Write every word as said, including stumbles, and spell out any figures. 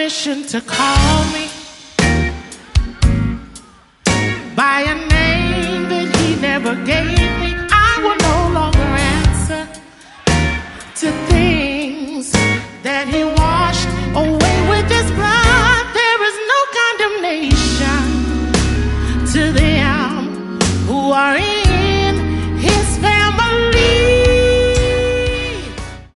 permission to call me by a name that he never gave me, I will no longer answer to things that he wants.